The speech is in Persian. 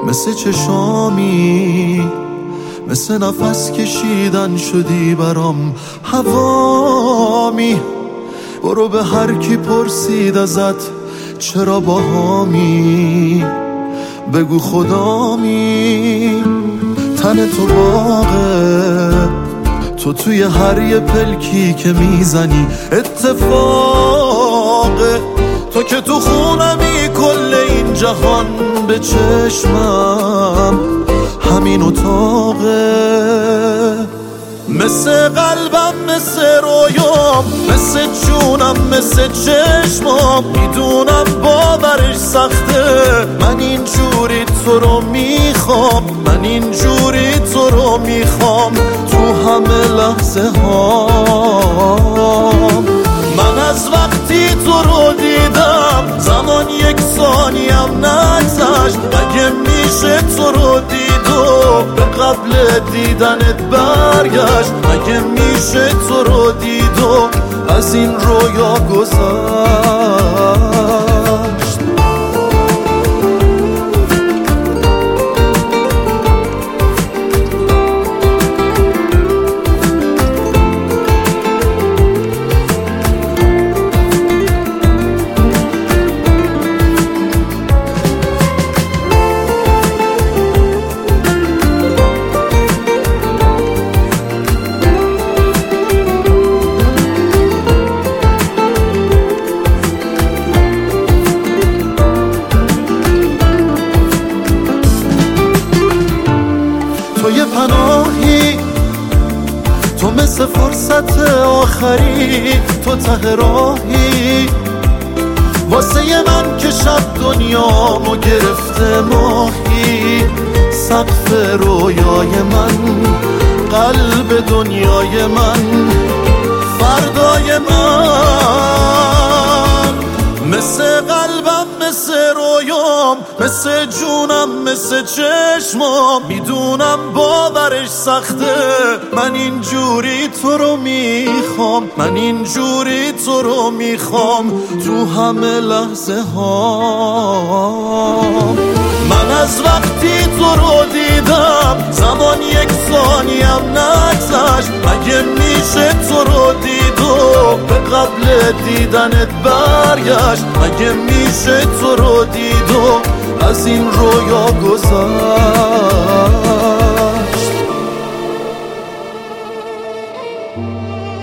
مثل چشامی، مثل نفس کشیدن شدی برام هوامی. برو به هر کی پرسید ازت چرا باهامی، بگو خدامی. تن تو باغه، تو توی هر یه پلکی که میزنی اتفاقه. تو که تو خونمی کل این جهان به چشمم همین اتاقه. مثل قلبم، مثل رویام، مثل جونم، مثل چشمام. میدونم باورش سخته، من اینجوری تو رو میخوام، من اینجوری تو رو میخوام تو همه لحظه هام. من از وقتی تو رو دیدم زمان یک ثانیم نگذشت. مگه میشه تو رو دید و به قبل دیدنت برگشت؟ مگه میشه تو رو دید و از این رویا گذشت؟ تو یه پناهی، تو مثل فرصت آخری، تو ته راهی واسه من که شب دنیامو گرفته ماهی. سقف رویای من، قلب دنیای من، فردای من. مثل قلبم، مثل رویام، مثل جونم، مثل چشمام. میدونم باورش سخته، من اینجوری تو رو میخوام، من اینجوری تو رو میخوام تو همه لحظه هام. من از وقتی تو رو دیدم زمان یک ثانیم نگذشت. مگه میشه تو رو دید و به قبل دیدنت برگشت؟ مگه میشه تو رو دید و از این رویا گذشت؟